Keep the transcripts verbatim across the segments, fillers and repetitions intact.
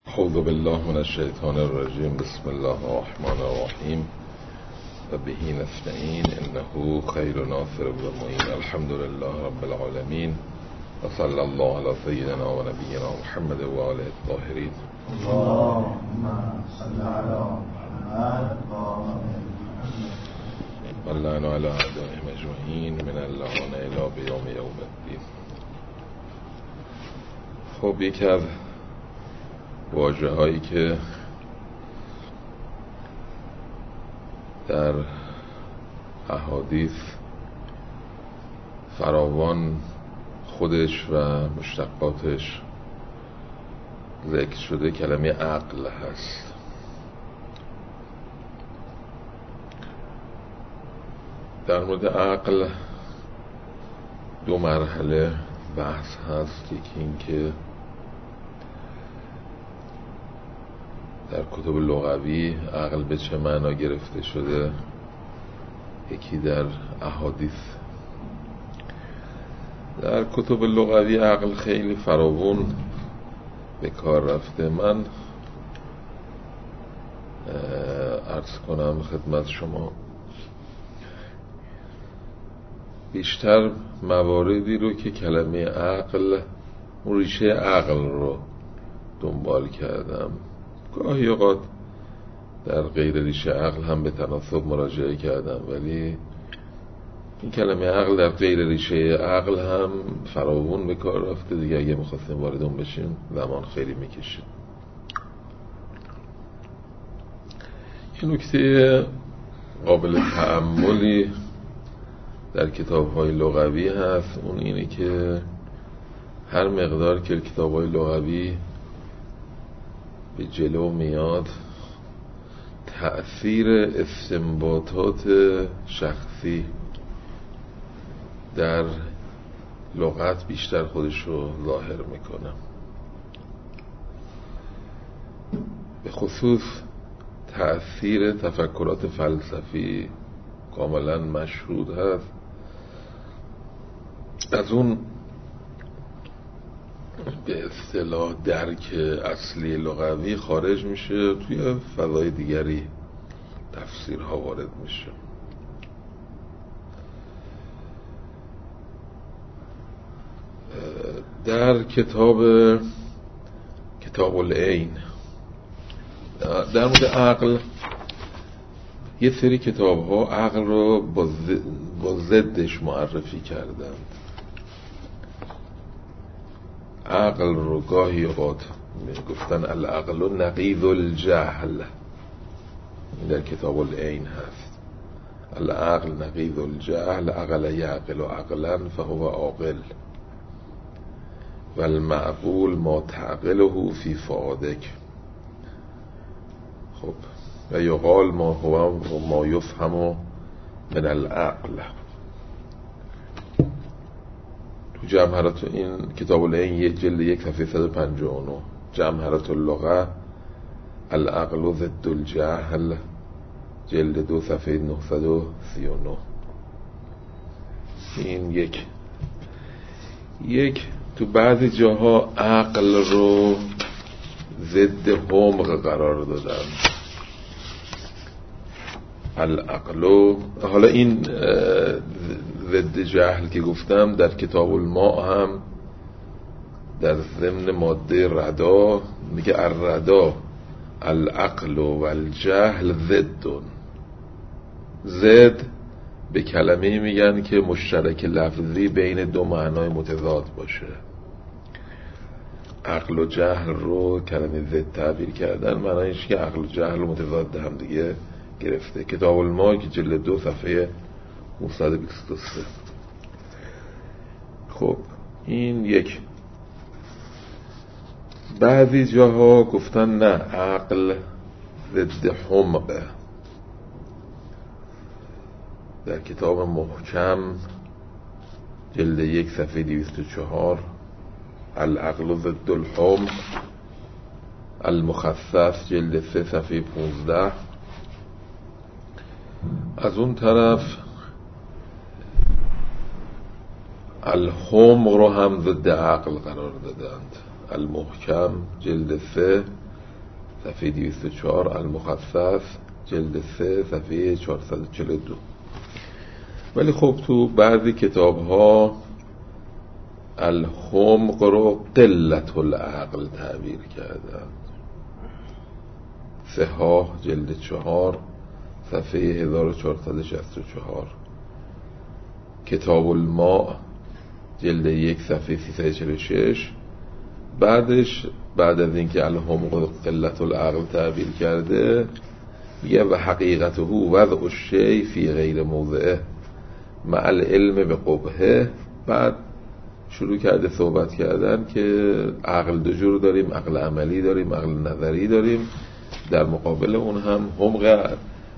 اعوذ بالله من الشیطان الرجیم. بسم الله الرحمن الرحیم و بهی نستعین انه خیر ناصر و معین. الحمد لله رب العالمین و صلی الله علی سیدنا و نبینا محمد و آله الطاهرین. اللهم صل علی محمد و اللعن علی اعدائهم اجمعین من اللعان الی بیوم یوم الدین. خب، یکی از واژه هایی که در احادیث فراوان خودش و مشتقاتش ذکر شده کلمه عقل هست. در مورد عقل دو مرحله بحث هست. یکی این که در کتب لغوی عقل به چه معنا گرفته شده، یکی در احادیث. در کتب لغوی عقل خیلی فراوون به کار رفته. من عرض کنم خدمت شما بیشتر مواردی رو که کلمه عقل، اون ریشه عقل رو دنبال کردم. گاهی اوقات در غیر ریشه عقل هم به تناسب مراجعه کردم، ولی این کلمه عقل در غیر ریشه عقل هم فراوون به کار رفته دیگه. اگه میخواستیم وارد اون بشیم زمان خیلی میکشیم. این نکته قابل تأملی در کتاب‌های لغوی هست. اون اینه که هر مقدار که کتاب‌های لغوی به جلو میاد، تأثیر استنباطات شخصی در لغت بیشتر خودش رو ظاهر میکنه. به خصوص تأثیر تفکرات فلسفی کاملا مشهود هست. از اون به اصطلاح درک اصلی لغوی خارج میشه، توی فضای دیگری تفسیرها وارد میشه. در کتاب کتاب العین در مورد عقل یه سری کتاب ها عقل رو با ضدش معرفی کردند. عقل رو گاهی اوقات گفتن العقل نقیض الجهل. در کتاب العین هست العقل نقیض الجهل، عقل یعقل و عقلا فهو عاقل و المعقول ما تعقله فی فؤادک. خب، و یقال ما هو ما یفهم من العقل. تو جمهرات این کتاب العین یک جلد یک صفحه صد و پنجاه و نه، جمهرات اللغه العقل ضد الجهل، جلد دو صفحه نهصد و سی و نه. این یک یک تو بعضی جاها عقل رو ضد حمق قرار دادن. العقل، حالا این ضد جهل که گفتم در کتاب الماء هم در ضمن ماده ردا میگه الردا العقل و الجهل ضد. ضد به کلمه میگن که مشترک لفظی بین دو معنای متضاد باشه. عقل و جهل رو کلمه ضد تعبیر کردن، معنایش که عقل و جهل متضاد هم دیگه گرفته. کتاب الماء که جلد دو صفحه نهصد و بیست و سه. خب، این یک. بعضی جاها گفتن نه، عقل ضد حمقه. در کتاب محکم جلد یک صفحه دویست و چهار العقل ضد الحمق، المخصص جلد سه صفحه پونزده. از اون طرف الحمق رو هم ضد عقل قرار دادند. المحکم جلد سه صفحه دویست و چهار، المخصص جلد سه صفحه چهارصد و چهل و دو. ولی خب تو بعضی کتاب ها الحمق رو قلت العقل تعبیر کردن. صحاح جلد چهار صفحه هزار و چهارصد و شصت و چهار، کتاب الماء جلد یک صفحه سیصد و چهل و شش. بعدش بعد از اینکه الحمق و قلت العقل تعبیر کرده میگه و حقیقته وضع الشیء فی غیر موضعه مع العلم به قبحه. بعد شروع کرده صحبت کردن که عقل دو جور داریم، عقل عملی داریم، عقل نظری داریم، در مقابل اون هم حمق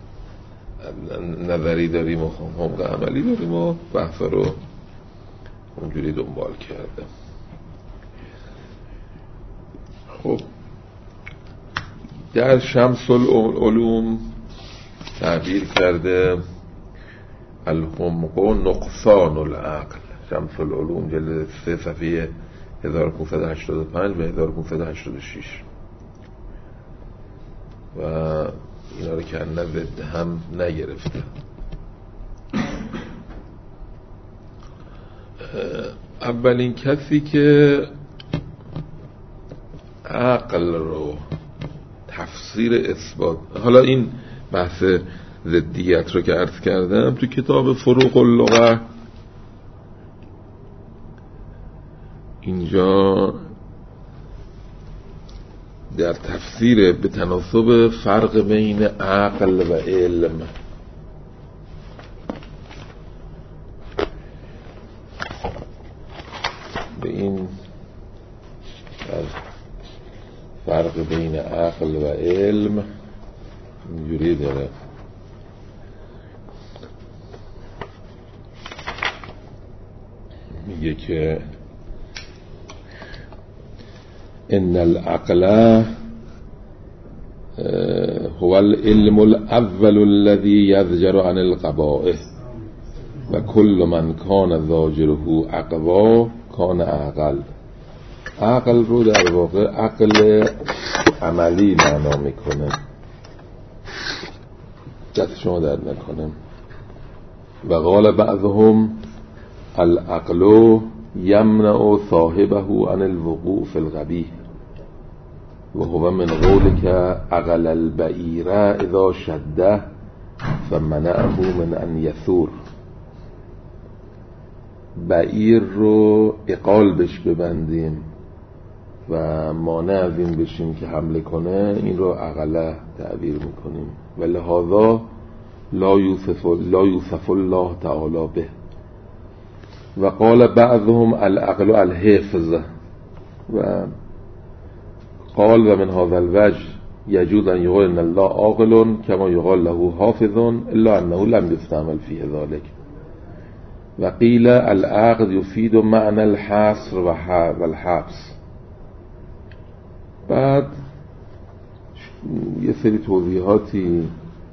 نظری داریم و حمق عملی داریم و بحث رو اونجوری دنبال کرده. خب در شمس العلوم تعبیر کرده الحمق نقصان العقل، شمس العلوم جلد سه صفحه هزار و پانصد و هشتاد و پنج و هزار و پانصد و هشتاد و شش و اینا رو که نزد هم نگرفته. اولین کسی که عقل رو تفسیر اثبات، حالا این بحث ضدیت رو که عرض کردم تو کتاب فروق اللغه اینجا در تفسیر به تناسب فرق بین عقل و علم به این فرق بین عقل و علم اینجوری داره. میگه که ان العقل هو العلم الاول الذي يزجر عن القبائح و كل من كان زاجره عقبا كان عقل. عقل رو در واقع عقل عملی معنا میکنه، دست شما در نکنه. و قال بعضهم العقل یمنع صاحبه عن الوقوع في القبیح و هو من قولک عقل البعیر اذا شده فمنعه من ان یثور. بعیر رو عقال بش ببندیم و مانع از این بشیم که حمله کنه، این رو عقله تعبیر میکنیم و لهذا لا یوصف لا یوصف الله تعالی به. و قال بعضهم العقل الحفظ و قال و من هذا الوجه يجوز ان يقال ان الله عاقل كما يقال له حافظ الا انه لم يستعمل فيه ذلك. و قیل العقل يفيد معنى الحصر و الحبس. بعد یه سری توضیحاتی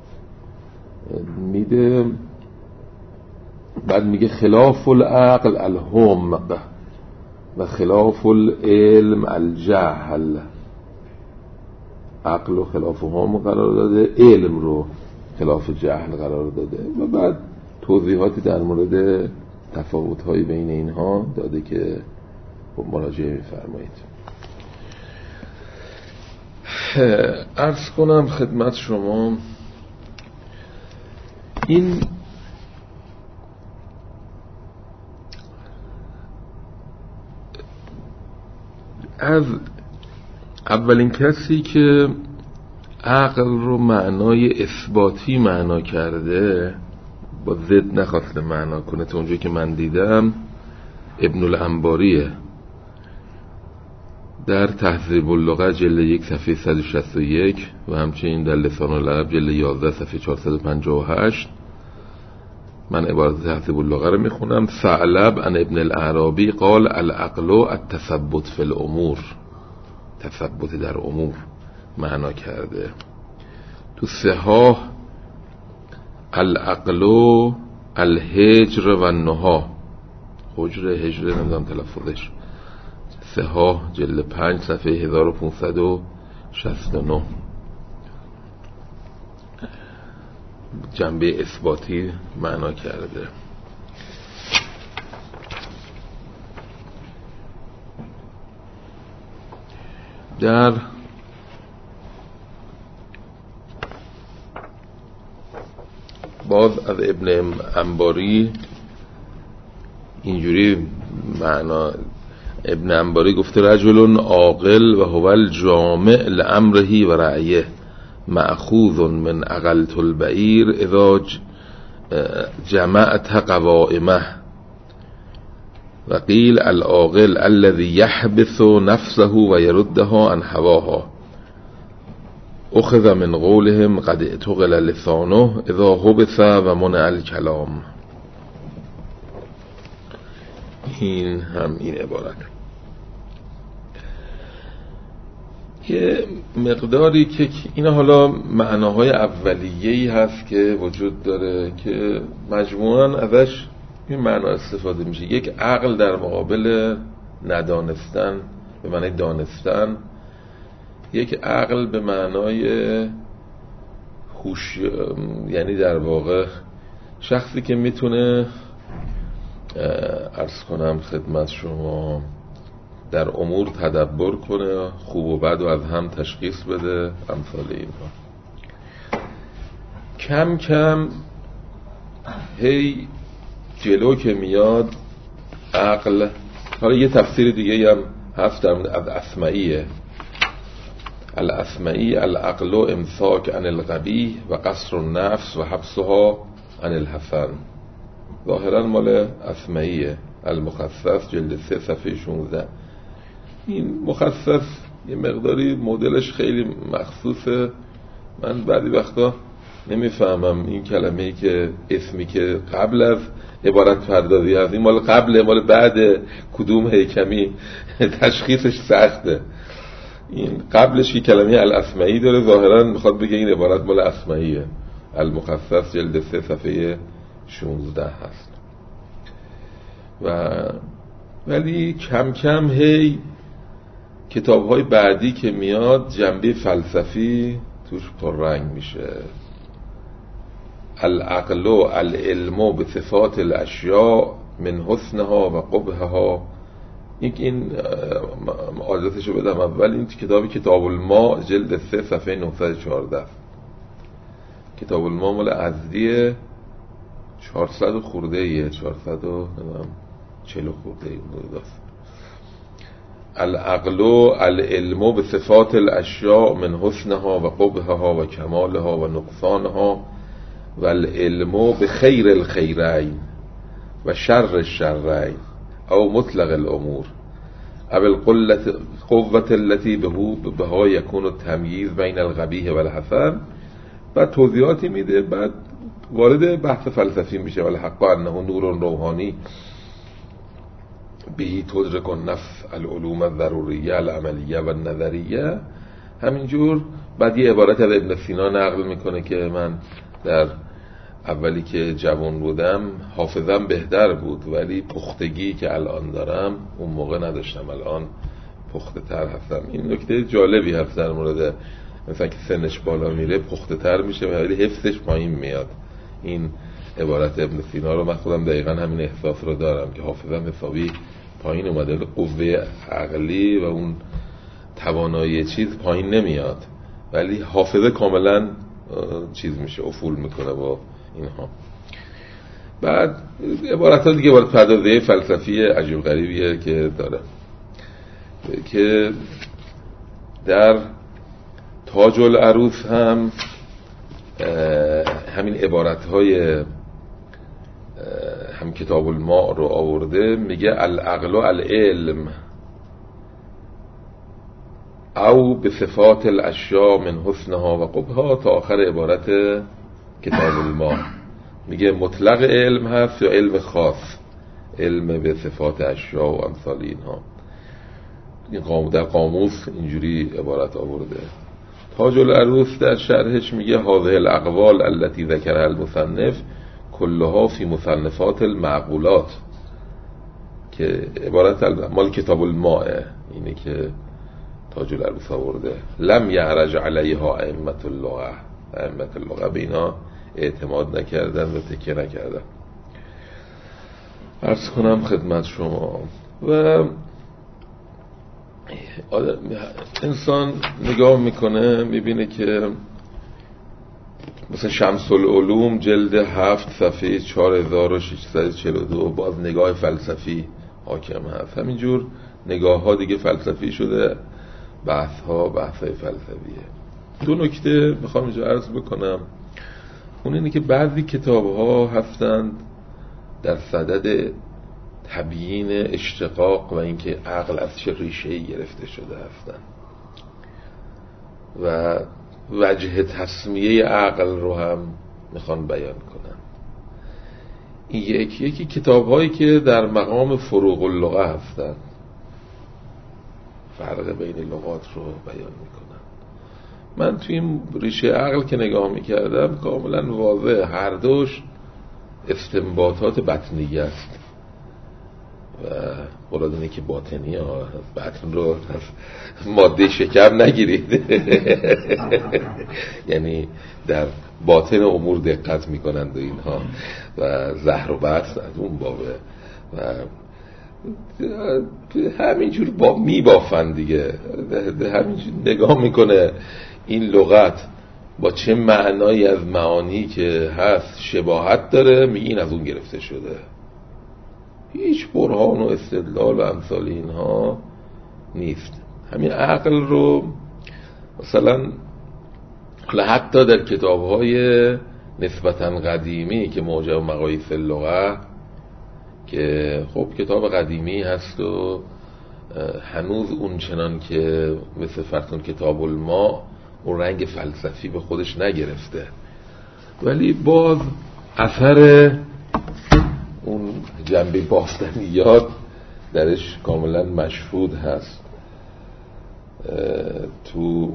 میده. بعد میگه خلاف العقل الحمق و خلاف العلم الجهل. عقل رو خلاف حمق قرار داده، علم رو خلاف جهل قرار داده و بعد توضیحاتی در مورد تفاوت‌های بین اینها داده که مراجعه می‌فرمایید. عرض کنم خدمت شما این از اولین کسی که عقل رو معنای اثباتی معنا کرده، با ضد نخواسته معنا کنه، تا اونجایی که من دیدم ابن الانباریه در تهذیب اللغه جلد یک صفحه صد و شصت و یک و همچنین در لسان العرب جلد یازده صفحه چهارصد و پنجاه و هشت. من عبارت تهذیب اللغه رو میخونم. ثعلب عن ابن الاعرابی قال العقل التثبت فی الامور، تثبت در امور معنا کرده. تو صحاح العقل الهجر و النها، حجر هجر نمیدونم تلفظش، صحاح جلد پنج صفحه هزار و پانصد و شصت و نه جنبه اثباتی معنا کرده. در باز از ابن انباری اینجوری معنا، ابن انباری گفته رجل عاقل و هو الجامع لامره و رأیه مأخوذ من عقلت البعیر اذا جمعت قوائمه و قیل العاقل الذي يحبس نفسه و يردها عن هواها اخذ من قولهم قد اعتقل لسانه اذا حبس و منع الکلام. این هم این عبارت یه مقداری که این حالا معناهای اولیه‌ای هست که وجود داره که مجموعاً ازش این معنا استفاده میشه. یک عقل در مقابل ندانستن به معنای دانستن، یک عقل به معنای هوش، یعنی در واقع شخصی که میتونه عرض کنم خدمت شما در امور تدبر کنه، خوب و بد و از هم تشخیص بده، امثال اینها. کم کم هی جلو که میاد عقل، حالا یه تفسیر دیگه هم هست در از اسمعیه، الاسمعی العقل امساک عن القبیح و قصر النفس و حبسها عن الحسن. ظاهرا مال اسمعیه، المخصص جلد سه صفحه شانزده. این مخصص یه مقداری مدلش خیلی مخصوصه. من بعضی وقتا نمیفهمم این کلمه‌ای که اسمی که قبل از عبارت پردازی هست، این مال قبله مال بعد، کدوم حکمی تشخیصش سخته. این قبلش یه کلمه الاسمعی داره، ظاهرا میخواد بگه این عبارت مال اسمعیه، المخصص جلد سه صفحه شانزده هست. و ولی کم کم هی کتاب‌های بعدی که میاد جنبه فلسفی توش پررنگ میشه. العقل و العلم به صفات الاشیاء من حسنها و قبحها. این عادتشو بدم اول، این کتابی کتاب الماء جلد سه صفحه نهصد و چهارده، کتاب الماء مال ازدی چهارصد خورده ایه، چهارصد و چهل خورده ایه بوده. العقل و العلم به صفات الاشیاء من حسنها و قبحها و کمالها و نقصانها و العلم به خیر الخیرین و شر الشرین او مطلق الامور او القوة التي بها یکون التمییز بین القبیح و الحسن. بعد توضیحاتی میده، بعد وارد بحث فلسفی میشه. والحق انه نور روحانی بهی تدرک النفس العلوم الضروریه العملیه و النظریه. همینجور بعد یه عبارت از ابن سینا نقل میکنه که من در اولی که جوان بودم حافظم بهتر بود، ولی پختگی که الان دارم اون موقع نداشتم، الان پخته تر هستم. این نکته جالبی هست در مورد مثلا که سنش بالا میره پخته تر میشه ولی حفظش پایین میاد. این عبارت ابن سینا رو من خودم دقیقا همین احساس رو دارم که حافظم حسابی پایین اومده، قوه عقلی و اون توانایی چیز پایین نمیاد، ولی حافظه کاملا چیز میشه، افول میکنه با اینها. بعد عبارت ها دیگه عبارت پردازه فلسفی عجیب غریبیه که داره، که در تاج العروس هم همین عبارت های هم کتاب الماء رو آورده، میگه العقل و العلم او به صفات الاشیاء من حسنها و قبحها تا آخر عبارت کتاب الماء. میگه مطلق علم هست یا علم خاص، علم به صفات اشیاء و امثال اینها. این در قاموس اینجوری عبارت آورده. تاج العروس در شرحش میگه هذه الاقوال التي ذکرها المصنف كلها في مصنفات المعقولات، که عبارت مال کتاب الماء، اینه که تاج العروس آورده. لم یعرج علیها ائمه اللغه، ائمه اللغه به اینا اعتماد نکردن و تکیه نکردن. عرض کنم خدمت شما و انسان نگاه میکنه میبینه که مثلا شمس العلوم جلد هفت صفحه چهار هزار و ششصد و چهل و دو باز نگاه فلسفی حاکم هست. همینجور نگاه ها دیگه فلسفی شده، بحث ها بحث های فلسفیه. دو نکته میخوام اینجا عرض بکنم. اون اینه که بعضی کتاب ها هستند در صدد تبیین اشتقاق و اینکه عقل از چه ریشه‌ای گرفته شده هستند و وجه تسمیه عقل رو هم میخوان بیان کنن. این یکی یکی کتاب هایی که در مقام فروق اللغه هستند، فرق بین لغات رو بیان میکنن. من توی این ریشه عقل که نگاه میکردم کاملا واضح هر دوش استنباطات بطنیه است و مراد اینه که باطنی ها، بطن رو ماده شکم نگیرید یعنی در باطن امور دقت میکنند و اینها و زهر و بطن از اون بابه و همینجور با میبافن دیگه. همینجور نگاه میکنه این لغت با چه معنایی از معانی که هست شباهت داره، میگین از اون گرفته شده. هیچ برهان و استدلال و امثال اینها نیست. همین عقل رو مثلا حتی در کتاب‌های نسبتاً قدیمی که موجب مقاییس اللغه که خب کتاب قدیمی هست و هنوز اون چنان که مثل فرض کتاب الماء اون رنگ فلسفی به خودش نگرفته، ولی باز اثر اون جنبه باستنیات درش کاملا مشهود هست. تو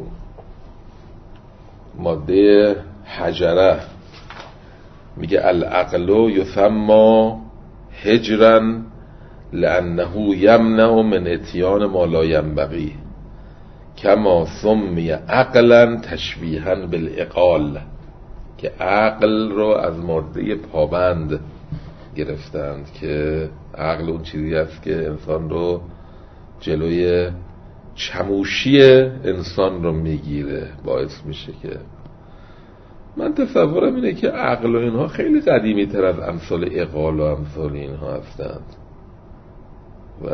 ماده حجره میگه العقل یسمى هجرا لانه یمنع من اتیان ما لا ینبغی کما سمی عقلا تشبیها بالعقال، که عقل رو از ماده پابند گرفتند که عقل اون چیزی است که انسان رو جلوی چموشی انسان رو میگیره، باعث میشه که من تصورم اینه که عقل و اینها خیلی قدیمی تر از امثال عقال و امثال اینها هستند و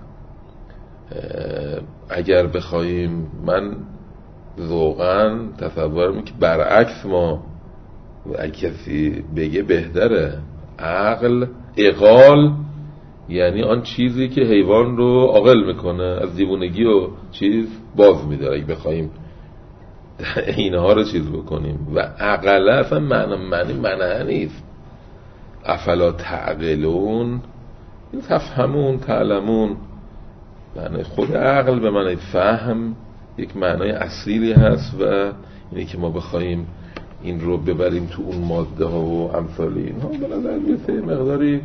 اگر بخوایم من ذوقاً تصورم که برعکس ما اگه کسی بگه بهتره. عقل عقال یعنی آن چیزی که حیوان رو عاقل میکنه، از دیوونگی و چیز باز میداره اگه بخوایم اینها رو چیز بکنیم. و عقل اصلا معنی معنی معنی نیست. افلا تعقلون، این تفهمون تعلمون، معنی خود عقل به معنی فهم یک معنای اصیلی هست و اینه که ما بخوایم این رو ببریم تو اون ماده ها و امثال اینها به نظر میاد مقداری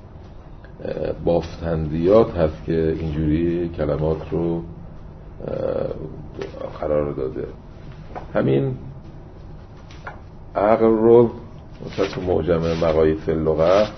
بافتندیات هست که اینجوری کلمات رو قرار داده. همین عقل رو مثلا تو معجم مقاییس اللغه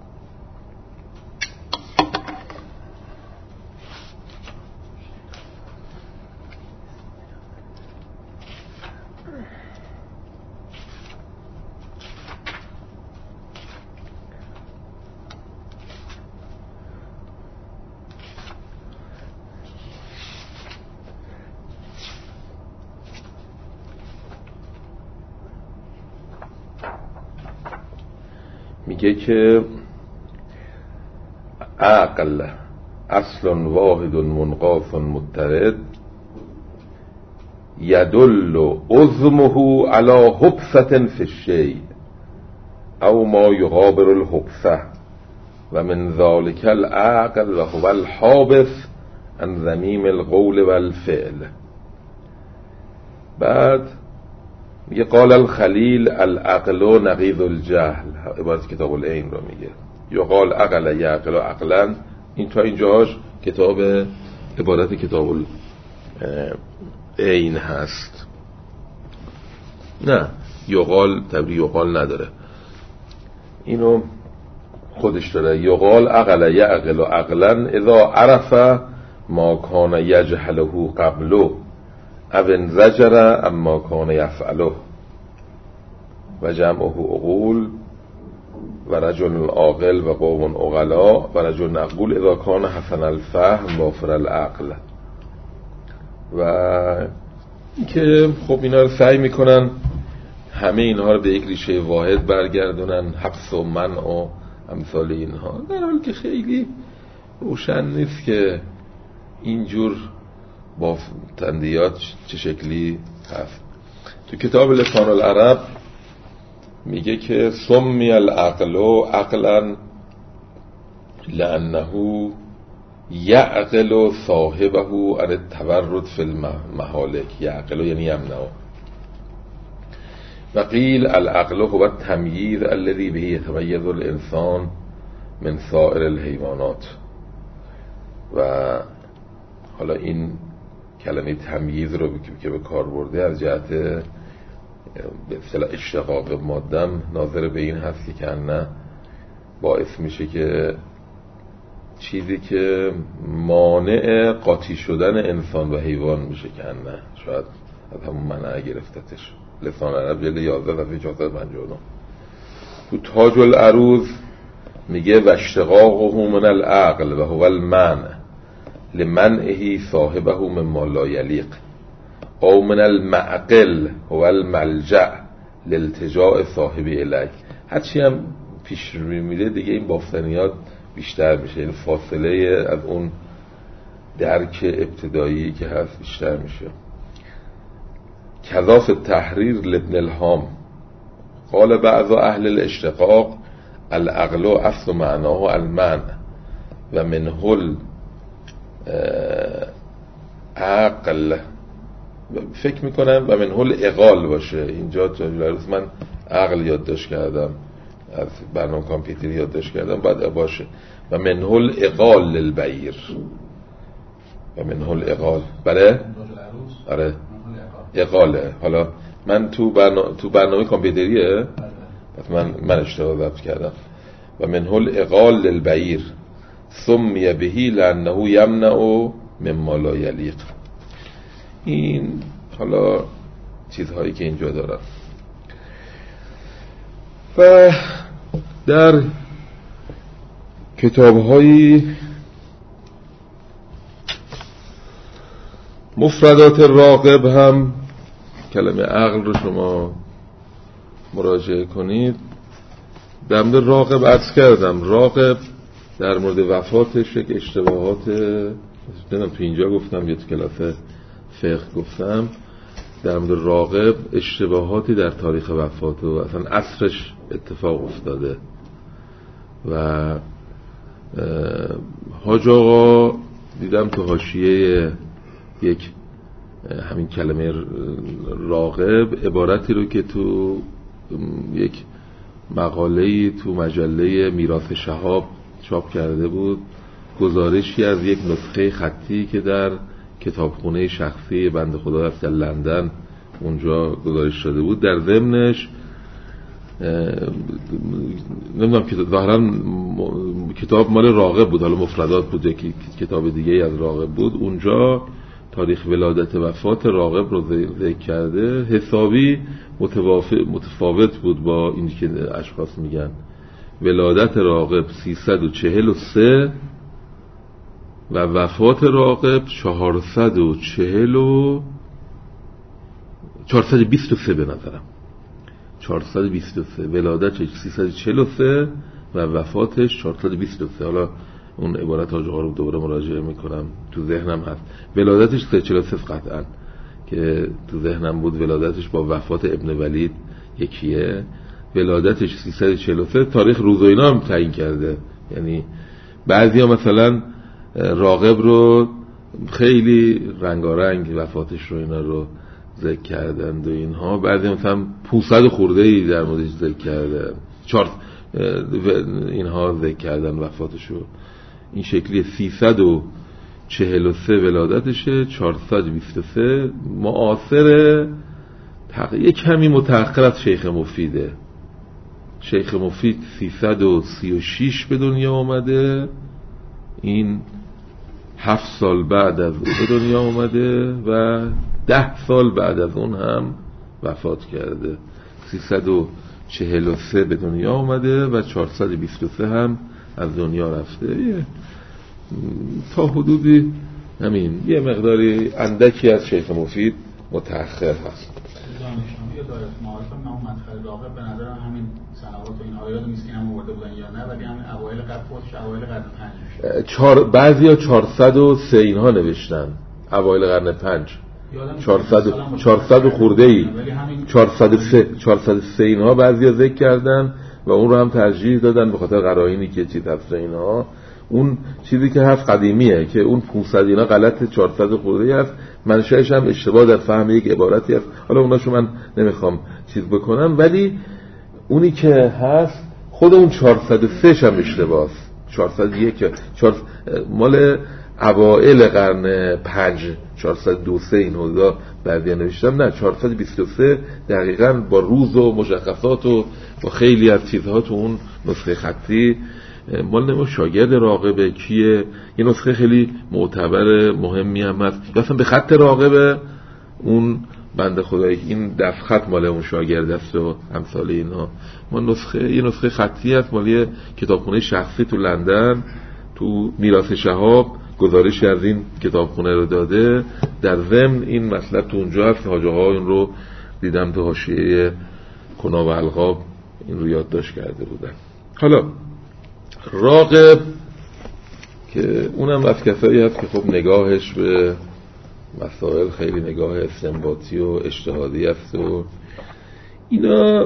میگه که عقل اصل واحد منقاص مضطرد یدل عظمه على حبسة فی الشیء او ما یقابل الحبسة و من ذلك العقل و هو الحابس عن ذمیم القول والفعل. بعد میگه قال الخلیل العقل نقیض الجهل، عبارت کتاب العین رو میگه. یا قال عقل یعقل عقلا، این تا اینجاش کتاب عبارت کتاب عین هست. نه، یقال تبری یقال نداره، اینو خودش داره. یقال عقل یعقل عقلا اذا عرف ما کان یجهله قبله او انزجر اما کان یفعله و جمعه عقول و رجل عاقل و قوم عقلا و رجل عقول اذا کان حسن الفهم وافر العقل. و که خب اینا رو سعی میکنن همه اینها رو به یک ریشه واحد برگردونن، حبس و منع و امثال اینها، در حالی که خیلی روشن نیست که اینجور بافتندیات چه شکلی هست. تو کتاب لسان العرب میگه که سمی العقل عقلا لانه یعقل صاحبه عن التورط فی المهالک. یعقل یعنی یمنعه. و قیل العقل هو التمییز الذی به یتمیز الانسان من سائر الحیوانات. و حالا این کلمه تمییز رو که به کار برده از جهت به اصطلاح اشتقاق مادم ناظر به این هست که نه باعث میشه که چیزی که مانع قاطی شدن انسان و حیوان میشه که نه شاید از همون منع گرفتتش. لسان عرب جلد یازده صفحه چهارصد و پنجاه و نه. تو تاج العروض میگه و اشتقاقه من العقل و هو المنع لمنعه صاحبه مما لا یلیق او من المعقل هو الملجأ لالتجاء صاحب الیه. هرچی هم پیش روی میره دیگه این بافتنیات بیشتر میشه، این فاصله از اون درک ابتدایی که هست بیشتر میشه. کذاف التحریر لابن الهام قال بعض اهل الاشتقاق العقل اصل معناه المنع و منه عقل. فکر میکنم و منه الاقال باشه. اینجا جلوس من عقل یادداشت کردم، از برنامه کامپیوتری یادداشت کردم، بعد باشه و منه الاقال للبعیر و منه الاقال. بله آره اقاله. حالا من تو برنامه تو برنامه کامپیوتریه، پس من من اشتباه ضبط کردم. و منه الاقال للبعیر سمی بهی لانه یمنع مما لا یلیق. این حالا چیزهایی که اینجا دارم. و در کتاب‌های مفردات راغب هم کلمه عقل رو شما مراجعه کنید. در مورد راغب عرض کردم، راغب در مورد وفاتش یک اشتباهات، نمیدونم تو اینجا گفتم یا تو کلاس فقه گفتم، در مورد راغب اشتباهاتی در تاریخ وفات و اصلا عصرش اتفاق افتاده. و حاج آقا دیدم تو حاشیه یک همین کلمه راغب عبارتی رو که تو یک مقاله‌ای تو مجله میراث شهاب چاپ کرده بود، گزارشی از یک نسخه خطی که در کتابخونه شخصی بنده خدا هست در لندن اونجا گزارش شده بود، در ضمنش نمیدونم که ظاهرا کتاب مال راغب بود، حالا مفردات بود یکی کتاب دیگه از راغب بود، اونجا تاریخ ولادت وفات راغب رو ذکر کرده. حسابی متفاوت بود با اینی که اشخاص میگن. ولادت راغب سیصد و چهل و سه و وفات راغب چهارصد و چهل و چهارصد و بیست و سه به نظرم چهارصد و بیست و سه. ولادتش سیصد و چهل و سه و وفاتش چهارصد و بیست و سه. حالا اون عبارت حاج آقا رو دوباره مراجعه میکنم، تو ذهنم هست. ولادتش سیصد و چهل و سه قطعا که تو ذهنم بود، ولادتش با وفات ابن ولید یکیه. ولادتش سیصد و چهل و سه، تاریخ روز و اینا هم تعیین کرده. یعنی بعضی ها مثلا راغب رو خیلی رنگارنگ وفاتش رو اینا رو ذکر کردند و اینها، بعضی مثلا پانصد خورده ای در موردش ذکر کردن، چهار اینها ذکر کردن وفاتش رو. این شکلی سیصد و چهل و سه ولادتشه، چهارصد و بیست و سه معاصر، یک کمی متأخر از شیخ مفیده. شیخ مفید سیصد و سی و شش به دنیا آمده، این هفت سال بعد از اون به دنیا آمده و ده سال بعد از اون هم وفات کرده. سیصد و چهل و سه به دنیا آمده و چهارصد و بیست و سه هم از دنیا رفته. تا حدودی همین یه مقداری اندکی از شیخ مفید متأخر هست. دانشنامه یا دایره معارف هم مدخل راغب به نظر همین سنوات و این آیات مسکین هم آورده بودن یا نه، ولی همین اوایل قرن فوتش اوایل قرن پنج میشه. چهار بعضیا چهارصد و سه اینها نوشتن اوایل قرن پنج، چهارصد چهارصد خورده ای، چهارصد و سه چهارصد و سه اینها بعضیا ذکر کردن و اون رو هم ترجیح دادن به خاطر قرائنی که چیز هست. اینها اون چیزی که هست قدیمیه که اون پانصد اینا غلط، چهارصد خورده ای هست، منشأش هم اشتباه در فهم یک عبارتی هست. حالا اوناشو من نمیخوام چیز بکنم، ولی اونی که هست خود اون چهارصد و سه هم اشتباه است. چهارصد و یک مال اوائل قرن پنج، چهارصد و دو سه این حوزا بعضی نوشتم، نه چهارصد و بیست و سه دقیقاً با روز و مشخصات و با خیلی از چیزها تو اون نسخه خطی مال نمو شاگرد راغبه کیه، یه نسخه خیلی معتبر مهمی هم هست اصلا به خط راغبه، اون بنده خدایی این دفع خط مال اون شاگرد است و امثال اینا. ما نسخه یه نسخه خطی هست مالی کتابخونه شخصی تو لندن، تو میراث شهاب گزارشی از این کتابخونه رو داده. در ضمن این مطلب تو اونجا هست، حاجه ها این رو دیدم تو حاشیه کنا و القاب این رو یادداشت کرده بودن. حالا راغب که اونم از کسایی هست که خب نگاهش به مسائل خیلی نگاه استنباطی و اجتهادی است و اینا،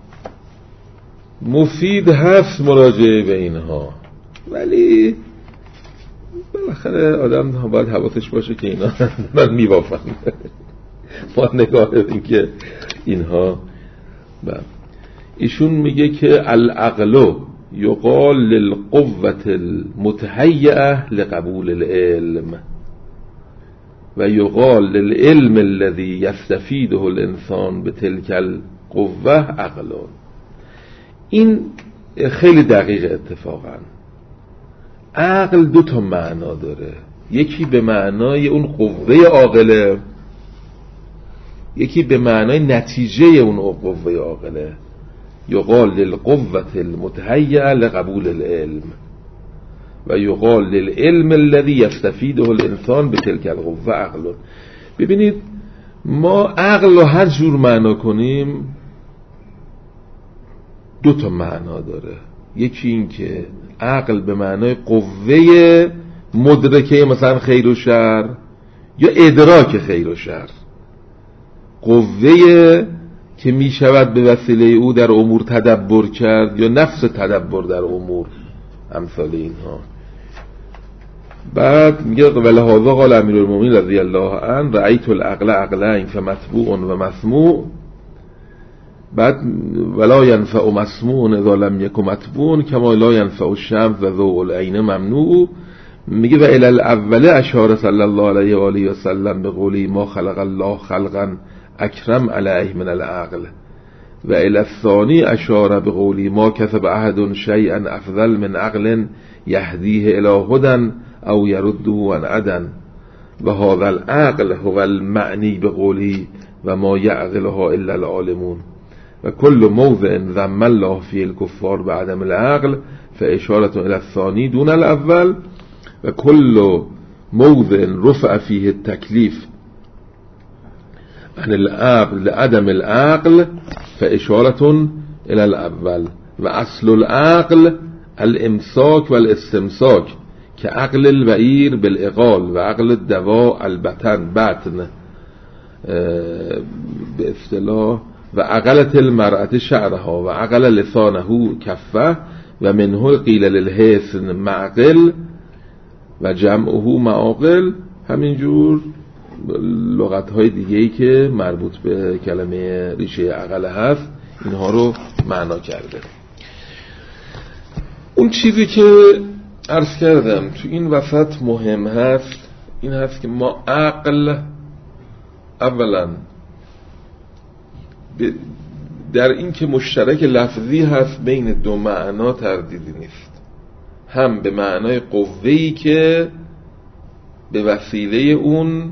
مفید هست مراجعه به اینها، ولی بالاخره آدم باید حواسش باشه که اینا من میبافن با نگاه این که اینها با. ایشون میگه که العقل یقال للقوة المتهیئة لقبول العلم و یقال للعلم الذي يستفيده الانسان بتلك القوة عقل. این خیلی دقیق اتفاقا. عقل دو تا معنا داره، یکی به معنای اون قوه عاقله، یکی به معنای نتیجه اون قوه عاقله. یقال للقوة المتهیئة لقبول العلم و یقال للعلم الذي يستفيده الانسان بتلك القوة عقل. ببینید ما عقل رو هر جور معنا کنیم دو تا معنا داره، یکی این که عقل به معنای قوه مدرکه مثلا خیر و شر یا ادراک خیر و شر، قوه که می شود به وسیله او در امور تدبر کرد یا نفس تدبر در امور امثال اینها. بعد میگه ولهذا قال امیرالمومنین رضی الله عنه رأیت العقل عقلین فمتبوع و مسموع. بعد ولا ينفع مسموع اذا لم يكن متبوع كما لا ينفع الشمس و ضوء العین ممنوع. میگه و الی الاول اشار صلی الله علیه و آله و سلم به قولی ما خلق الله خلقا اکرم علیه من العقل و الی الثانی اشار به قولی ما کسب احد شیئا افضل من عقل یهدیه الی هدى او یرده عن عدن و هذا العقل هو المعنی به قولی و ما یعقلها الا العالمون و کل موضع ذم الله فی الکفار بعدم العقل فاشارة الى الثانی دون الاول و کل موضع رفع فیه التکلیف عن العقل لعدم العقل فاشارة الى الاول و اصل العقل الامساک و الاستمساک که عقل البعیر بالعقال و عقل الدوا البطن بطن به اصطلاح و عقلت المرأة شعرها و عقل لسانه کفه و منه قیل للحسن معقل و جمعه معاقل. همینجور لغت های دیگه‌ای که مربوط به کلمه ریشه عقل هست اینها رو معنا کرده. اون چیزی که عرض کردم تو این وسط مهم هست این هست که ما عقل اولا در این که مشترک لفظی هست بین دو معنا تردیدی نیست، هم به معنای قوه‌ای که به وسیله اون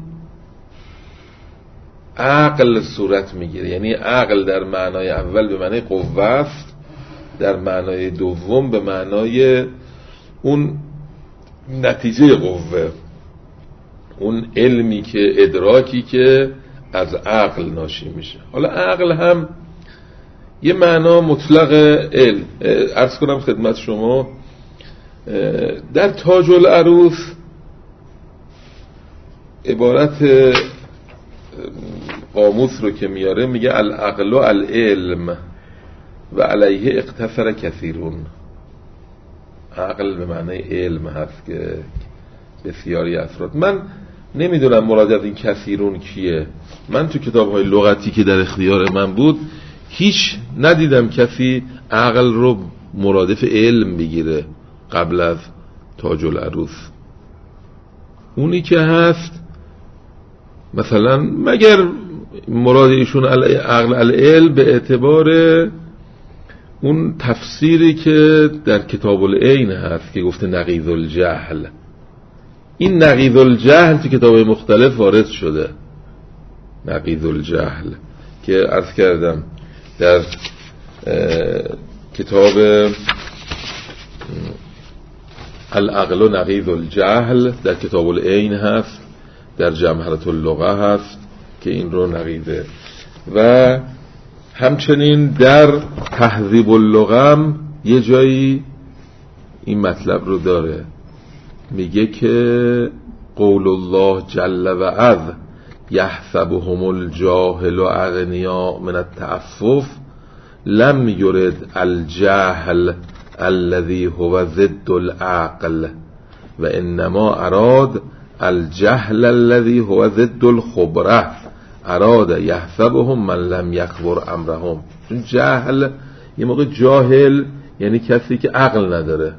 عقل صورت میگیره، یعنی عقل در معنای اول به معنای قوه است، در معنای دوم به معنای اون نتیجه قوه، اون علمی که ادراکی که از عقل ناشی میشه. حالا عقل هم یه معنا مطلق علم. عرض کنم خدمت شما در تاج العروس عبارت قاموس رو که میاره میگه العقل و العلم و علیه اقتصر کثیرون. عقل به معنی علم هست که بسیاری افراد، من نمیدونم مراد از این کثیرون کیه. من تو کتاب‌های لغتی که در اختیار من بود هیچ ندیدم کسی عقل رو مرادف علم بگیره قبل از تاج العروس. اونی که هست مثلا مگر مراد ایشون عقل العلم به اعتبار اون تفسیری که در کتاب العین هست که گفته نقیض الجهل. این نقیض الجهل تو کتاب مختلف وارد شده، نقیض الجهل که عرض کردم در کتاب العقل و نقیض الجهل در کتاب العین هست، در جمهرة اللغة هست که این رو نقیضه، و همچنین در تهذیب اللغة یه جایی این مطلب رو داره، میگه که قول الله جل و عز یحسبهم الجاهل اغنیاء من التعفف لم یرد الجهل الذي هو ضد العقل و انما اراد الجهل الذي هو ضد الخبره اراد یحسبهم من لم یکبر امرهم. چون جهل یه موقع جاهل یعنی کسی که عقل نداره،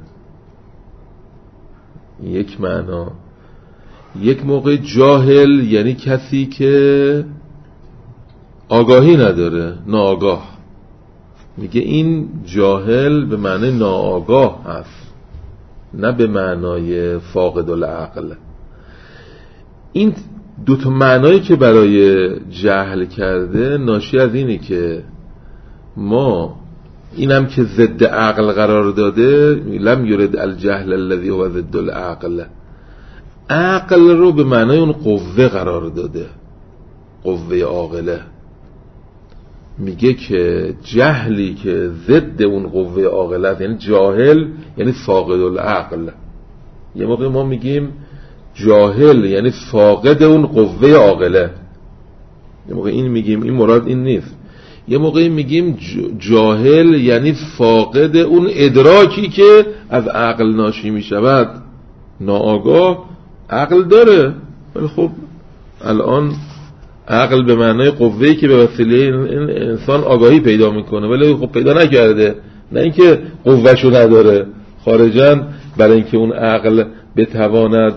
یک معنا. یک موقع جاهل یعنی کسی که آگاهی نداره، ناآگاه. میگه این جاهل به معنی ناآگاه هست، نه به معنای فاقد العقل. این دو تا معنایی که برای جهل کرده ناشی از اینه که ما اینم که ضد عقل قرار داده، لم یرد الجهل الذی هو ضد العقل، عقل رو به معنای اون قوه قرار داده، قوه عاقله. میگه که جهلی که ضد اون قوه عاقله است، یعنی جاهل یعنی فاقد العقل. یه موقع ما میگیم جاهل یعنی فاقد اون قوه عاقله، یه موقع این میگیم، این مراد این نیست. یه موقعی میگیم جاهل یعنی فاقد اون ادراکی که از عقل ناشی میشود. ناآگاه عقل داره، ولی خب الان عقل به معنای قوه‌ای که به وسیله این انسان آگاهی پیدا میکنه، ولی خب پیدا نکرده، نه اینکه قوهشو نداره. خارجاً برای اینکه اون عقل بتواند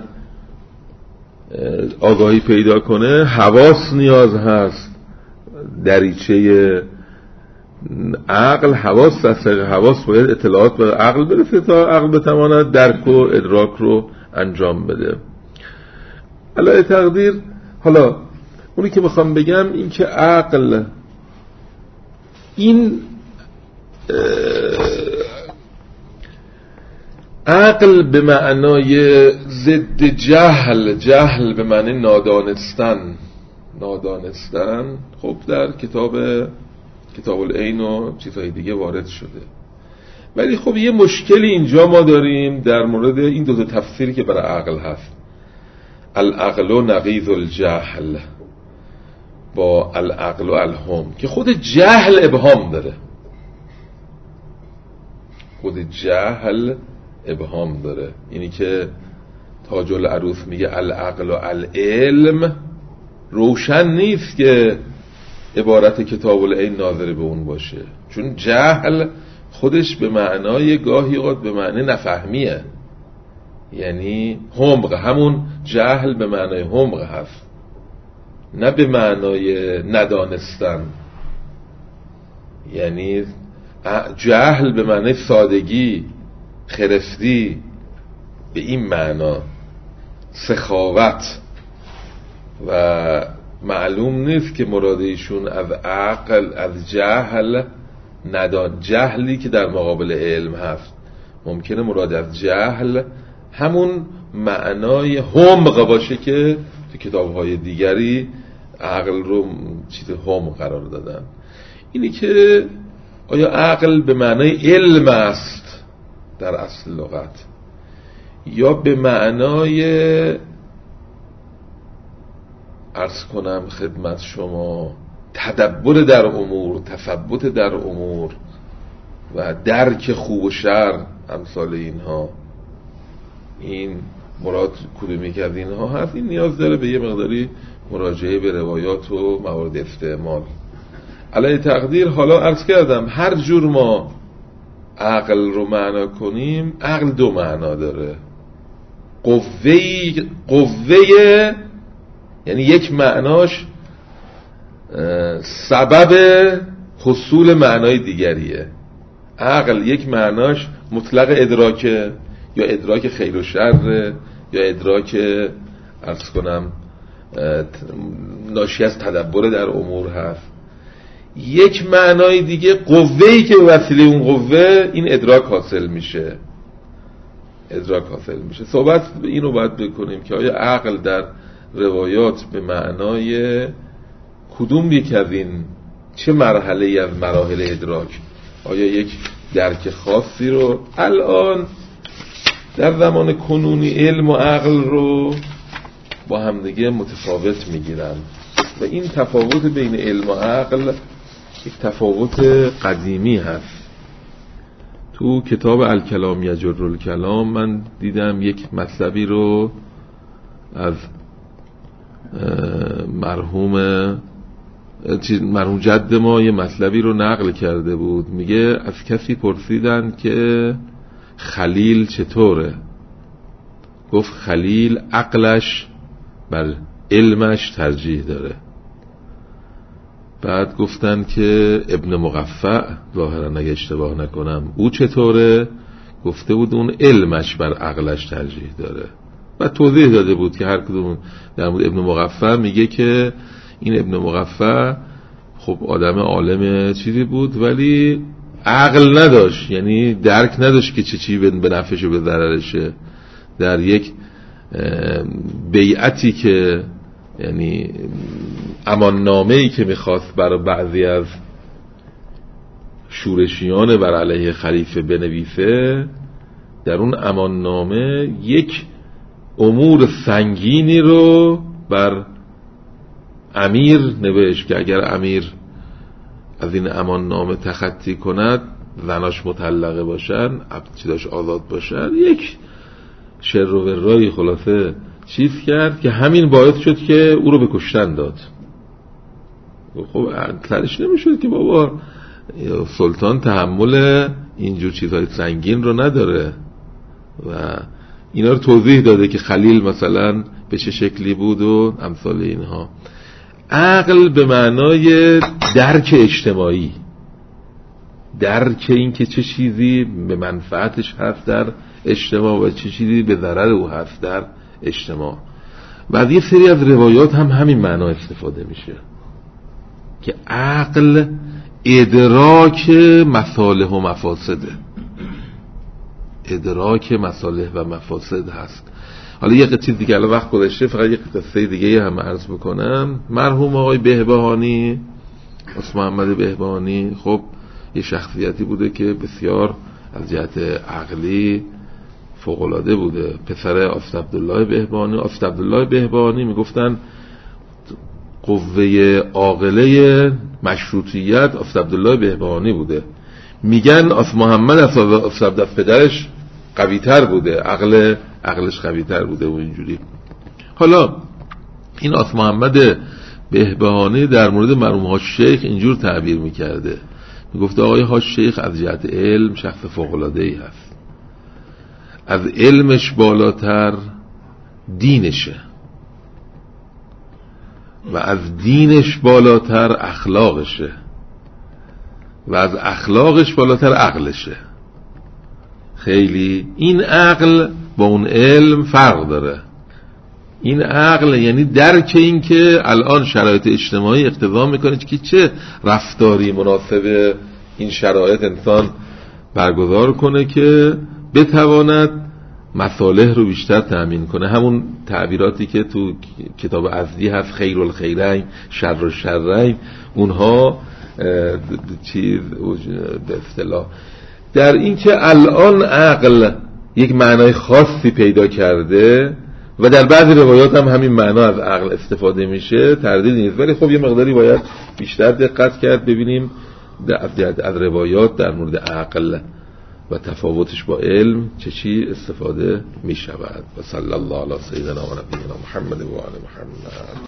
آگاهی پیدا کنه حواس نیاز هست. دریچه عقل حواس است، حواس باید اطلاعات به عقل برسه تا عقل بتواند درک و ادراک رو انجام بده. علاوه تقدیر، حالا اونی که میخوام بگم این که عقل این عقل به معنای ضد جهل، جهل به معنی نادانستن، نادانستن خب در کتاب کتاب العین و چیزهای دیگه وارد شده. ولی خب یه مشکلی اینجا ما داریم در مورد این دو تا تفسیری که برای عقل هست، العقل و نقیض الجهل با العقل و الهم، که خود جهل ابهام داره، خود جهل ابهام داره. اینی که تاج العروس میگه العقل و العلم، روشن نیست که عبارت کتاب العین ناظر به اون باشه، چون جهل خودش به معنای گاهی اوقات به معنی نفهمیه. یعنی حمق، همون جهل به معنای حمق هست، نه به معنای ندانستن. یعنی جهل به معنای سادگی، خرفتی، به این معنا، سخاوت. و معلوم نیست که مراد ایشون از عقل، از جهل، ندان جهلی که در مقابل علم هست. ممکنه مراد از جهل همون معنای حمق باشه که تو کتاب‌های دیگری عقل رو چیز حمق قرار دادن. اینی که آیا عقل به معنای علم است در اصل لغت، یا به معنای عرض کنم خدمت شما تدبر در امور، تثبت در امور و درک خوب و شر، امثال اینها. این مراد کدومی که از اینها هست؟ این نیاز داره به یه مقداری مراجعه به روایات و موارد استعمال. علی تقدیر حالا عرض کردم هر جور ما عقل رو معنا کنیم، عقل دو معنا داره. قوه قوه یعنی یک معناش سبب حصول معنای دیگریه. عقل یک معناش مطلق ادراکه، یا ادراک خیر و شر، یا ادراک عرض کنم ناشی از تدبر در امور هست. یک معنای دیگه قوه‌ای که وسیله اون قوه این ادراک حاصل میشه، ادراک حاصل میشه. صحبت این رو باید بکنیم که آیا عقل در روایات به معنای کدوم یک از این، چه مرحله از مراحل ادراک، آیا یک درک خاصی رو الان در زمان کنونی علم و عقل رو با همدیگه متفاوت میگیرن و این تفاوت بین علم و عقل یک تفاوت قدیمی هست. تو کتاب الکلام یجر الکلام من دیدم یک مطلبی رو از مرحوم مرحوم جد ما یه مطلبی رو نقل کرده بود. میگه از کسی پرسیدن که خلیل چطوره؟ گفت خلیل عقلش بر علمش ترجیح داره. بعد گفتن که ابن مقفع ظاهرا اگه اشتباه نکنم او چطوره؟ گفته بود اون علمش بر عقلش ترجیح داره. بعد توضیح داده بود که هر کدوم. در مورد ابن مقفع میگه که این ابن مقفع خب آدم عالم چیزی بود ولی عقل نداشت، یعنی درک نداشت که چه چی به نفعش و به ضررشه. در یک بیعتی که یعنی امان نامه‌ای که میخواست برای بعضی از شورشیان بر علیه خلیفه بنویسه، در اون امان نامه یک امور سنگینی رو بر امیر نوشت که اگر امیر از این امان نامه تخطی کند، زناش مطلقه باشن، چیزاش آزاد باشن، یک شر و ورایی خلاصه چیز کرد که همین باعث شد که او رو به کشتن داد. خب ترش نمیشد که بابا سلطان تحمل اینجور چیزهای سنگین رو نداره و اینا رو توضیح داده که خلیل مثلا به چه شکلی بود و امثال اینها. عقل به معنای درک اجتماعی، درک این که چه چیزی به منفعتش هست در اجتماع و چه چیزی به ضرر او هست در اجتماع. بعد یه سری از روایات هم همین معنا استفاده میشه که عقل ادراک مصالح و مفاسده، ادراک مصالح و مفاسد هست. حالا یه چیز دیگه الان وقت گذشته، فقط یه قصه دیگه هم عرض بکنم. مرحوم آقای بهبهانی، عثمان محمد بهبهانی، خب یه شخصیتی بوده که بسیار از جهت عقلی فوق‌العاده بوده. پسر آفت عبدالله بهبهانی. آفت عبدالله بهبهانی میگفتن قوه عاقله مشروطیت آفت عبدالله بهبهانی بوده. میگن آفت محمد از آفت عبدالله پدرش قوی تر بوده، عقل عقلش قوی تر بوده و اینجوری. حالا این آفت محمد بهبهانی در مورد مرحوم حاج شیخ اینجور تعبیر میکرده، میگفته آقای حاج شیخ از جهت علم شخص فوق‌العاده‌ای هست، از علمش بالاتر دینشه و از دینش بالاتر اخلاقشه و از اخلاقش بالاتر عقلشه. خیلی این عقل با اون علم فرق داره. این عقل یعنی درک این که الان شرایط اجتماعی اقتضا میکنه که چه رفتاری مناسب این شرایط انسان برگزار کنه که بتواند مصالح رو بیشتر تأمین کنه. همون تعبیراتی که تو کتاب عزلی هست، خیر الخیرین شر الشرین، اونها چیز به اصطلاح در این که الان عقل یک معنای خاصی پیدا کرده و در بعضی روایات هم همین معنا از عقل استفاده میشه، تردید نیست. ولی خب یه مقداری باید بیشتر دقت کرد ببینیم از روایات در مورد عقل و تفاوتش با علم چه چی استفاده می شود. و صلی الله علی سیدنا و نبینا محمد و آل محمد.